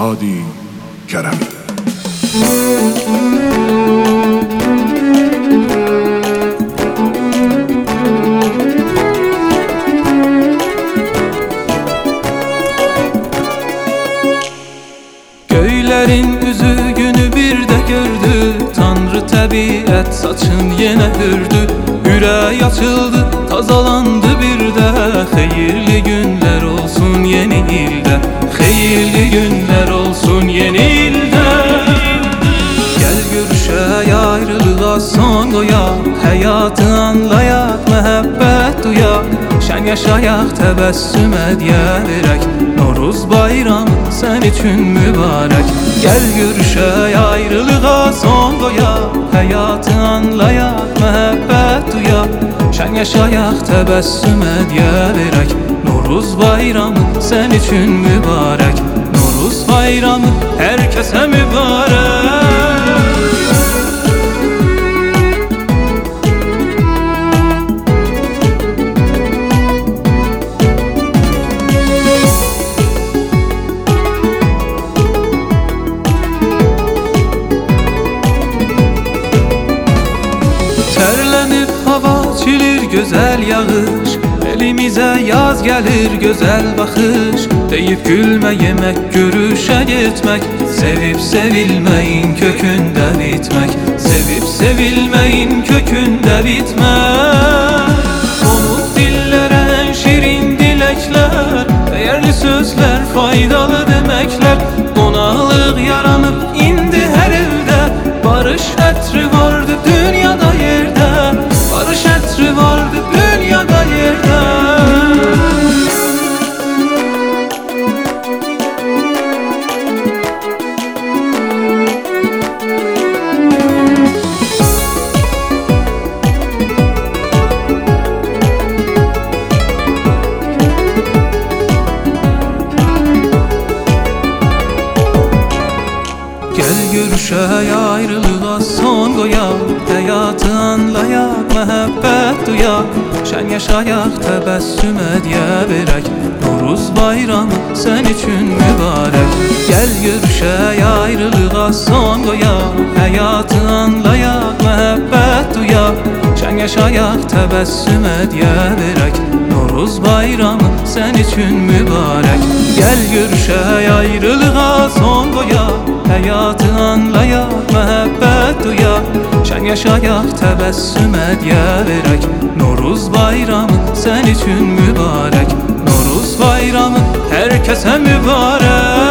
Hadi Kerem. Göylerin üzü günü bir de gördü, Tanrı təbiət saçın yenə hürdü. Ürək açıldı, tazalandı bir de, Xeyirli günler olsun yeni ildə, Xeyirli günler olsun yeni ildə. Gel görüşək, ayrılığa son qoyaq, Həyatı anlayaq, məhəbbət duyaq, Şən yaşayaq, təbəssüm ədiyə verək, Noruz bayramı sən üçün mübarək. Gel görüşək, ayrılığa son qoyaq, Həyatı anlayaq, məhəbbət duyaq, Şən yaşayaq, təbəssüm ədiyə verək, Noruz bayramı sən üçün mübarək, Noruz bayramı hər kəsə mübarək. Tərlənib hava çilir gözəl yağış, Elimizə yaz gəlir gözəl baxış. Deyib gülmə, yemək, görüşə getmək, Sevib sevilməyin kökündə bitmək, Sevib sevilməyin kökündə bitmək. Qonub dillərə ən şirin diləklər, Dəyərli sözlər, faydalı deməklər, Qonaqlıq yaranıb indi hər evdə, Barış ətri vardı dünyada yerdə, Barış ətri vardı dünyada yerdə. Gel görüşək, ayrılığa son qoyaq, Həyatı anlayaq, məhəbbət duyaq, Şən yaşayaq, təbəssüm ədiyə verək, Noruz bayramı sən üçün mübarək. Gel görüşək, ayrılığa son qoyaq, Həyatı anlayaq, məhəbbət duyaq, Şən yaşayaq, təbəssüm ədiyə verək, Noruz bayramı sən üçün mübarək. Gel görüşək, ayrılığa son qoyaq, Həyatı anlayaq, məhəbbət duyaq, Şən yaşayaq, təbəssüm ədiyə verək, Noruz bayramı sən üçün mübarək, Noruz bayramı hər kəsə mübarək.